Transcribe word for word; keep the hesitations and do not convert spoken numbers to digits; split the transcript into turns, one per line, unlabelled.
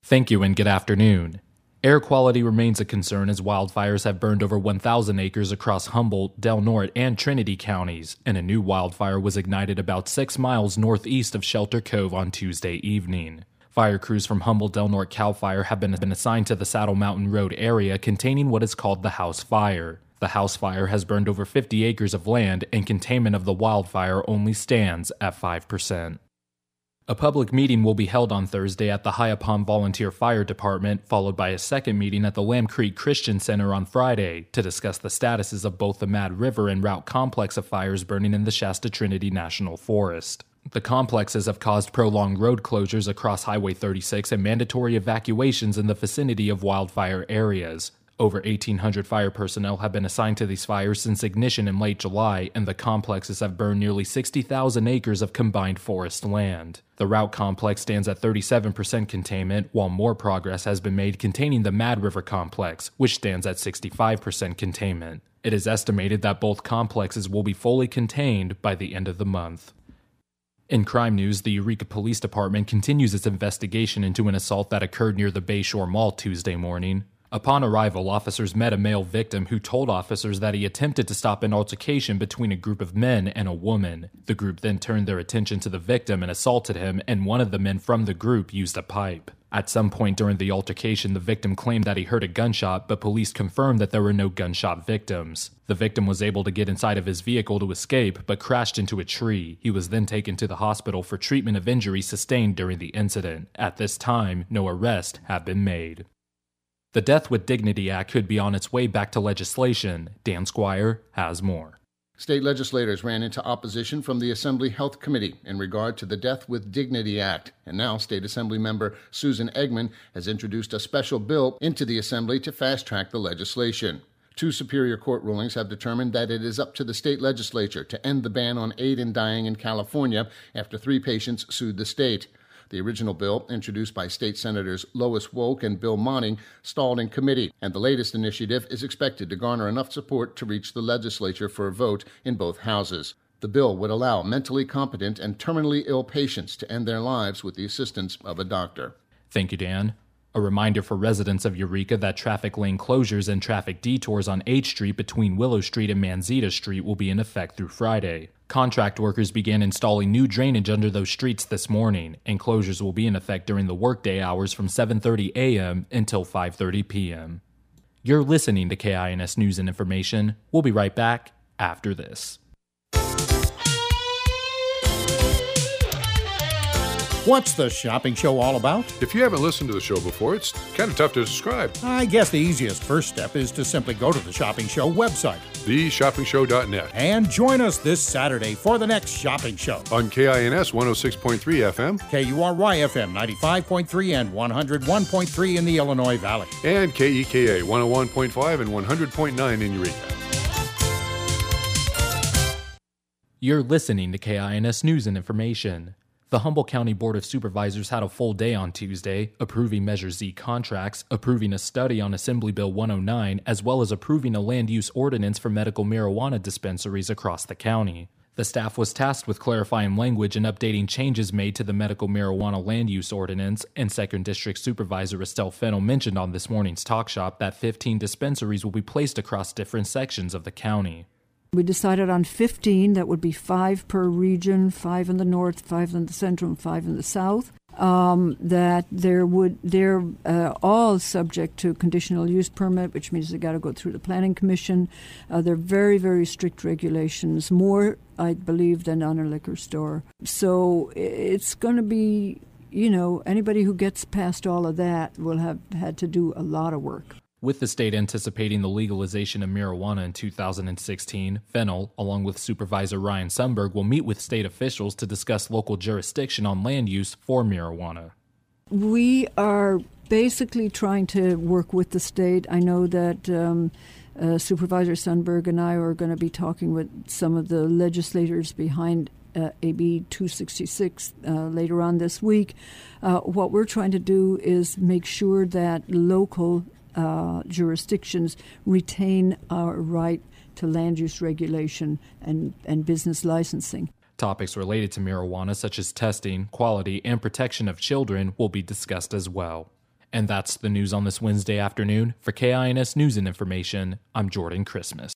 Thank you and good afternoon. Air quality remains a concern as wildfires have burned over one thousand acres across Humboldt, Del Norte, and Trinity counties, and a new wildfire was ignited about six miles northeast of Shelter Cove on Tuesday evening. Fire crews from Humboldt Del Norte Cal Fire have been, been assigned to the Saddle Mountain Road area containing what is called the House Fire. The House Fire has burned over fifty acres of land, and containment of the wildfire only stands at five percent. A public meeting will be held on Thursday at the High Upon Volunteer Fire Department, followed by a second meeting at the Lamb Creek Christian Center on Friday to discuss the statuses of both the Mad River and Route complex of fires burning in the Shasta Trinity National Forest. The complexes have caused prolonged road closures across Highway thirty-six and mandatory evacuations in the vicinity of wildfire areas. Over eighteen hundred fire personnel have been assigned to these fires since ignition in late July, and the complexes have burned nearly sixty thousand acres of combined forest land. The Route complex stands at thirty-seven percent containment, while more progress has been made containing the Mad River complex, which stands at sixty-five percent containment. It is estimated that both complexes will be fully contained by the end of the month. In crime news, the Eureka Police Department continues its investigation into an assault that occurred near the Bayshore Mall Tuesday morning. Upon arrival, officers met a male victim who told officers that he attempted to stop an altercation between a group of men and a woman. The group then turned their attention to the victim and assaulted him, and one of the men from the group used a pipe. At some point during the altercation, the victim claimed that he heard a gunshot, but police confirmed that there were no gunshot victims. The victim was able to get inside of his vehicle to escape, but crashed into a tree. He was then taken to the hospital for treatment of injuries sustained during the incident. At this time, no arrests have been made. The Death with Dignity Act could be on its way back to legislation. Dan Squire has more.
State legislators ran into opposition from the Assembly Health Committee in regard to the Death with Dignity Act, and now State Assembly member Susan Eggman has introduced a special bill into the Assembly to fast-track the legislation. Two Superior Court rulings have determined that it is up to the state legislature to end the ban on aid in dying in California after three patients sued the state. The original bill, introduced by State Senators Lois Wolk and Bill Monning, stalled in committee, and the latest initiative is expected to garner enough support to reach the legislature for a vote in both houses. The bill would allow mentally competent and terminally ill patients to end their lives with the assistance of a doctor.
Thank you, Dan. A reminder for residents of Eureka that traffic lane closures and traffic detours on H Street between Willow Street and Manzita Street will be in effect through Friday. Contract workers began installing new drainage under those streets this morning, and closures will be in effect during the workday hours from seven thirty a.m. until five thirty p.m. You're listening to K I N S News and Information. We'll be right back after this.
What's the shopping show all about?
If you haven't listened to the show before, it's kind of tough to describe.
I guess the easiest first step is to simply go to the Shopping Show website,
the shopping show dot net,
and join us this Saturday for the next shopping show.
On K I N S one oh six point three F M,
K U R Y F M ninety-five point three and one oh one point three in the Illinois Valley,
and K E K A one oh one point five and one hundred point nine in Eureka.
You're listening to K I N S News and Information. The Humboldt County Board of Supervisors had a full day on Tuesday, approving Measure Z contracts, approving a study on Assembly Bill one oh nine, as well as approving a land use ordinance for medical marijuana dispensaries across the county. The staff was tasked with clarifying language and updating changes made to the medical marijuana land use ordinance, and second District Supervisor Estelle Fennell mentioned on this morning's talk shop that fifteen dispensaries will be placed across different sections of the county.
We decided on fifteen, that would be five per region, five in the north, five in the central, and five in the south. Um, that there would they're uh, all subject to conditional use permit, which means they got to go through the planning commission. Uh, they're very, very strict regulations, more, I believe, than on a liquor store. So it's going to be, you know, anybody who gets past all of that will have had to do a lot of work.
With the state anticipating the legalization of marijuana in two thousand sixteen, Fennell, along with Supervisor Ryan Sundberg, will meet with state officials to discuss local jurisdiction on land use for marijuana.
We are basically trying to work with the state. I know that um, uh, Supervisor Sundberg and I are going to be talking with some of the legislators behind Uh, A B two sixty-six uh, later on this week. Uh, what we're trying to do is make sure that local uh, jurisdictions retain our right to land use regulation and, and business licensing.
Topics related to marijuana, such as testing, quality, and protection of children, will be discussed as well. And that's the news on this Wednesday afternoon. For K I N S News and Information, I'm Jordan Christmas.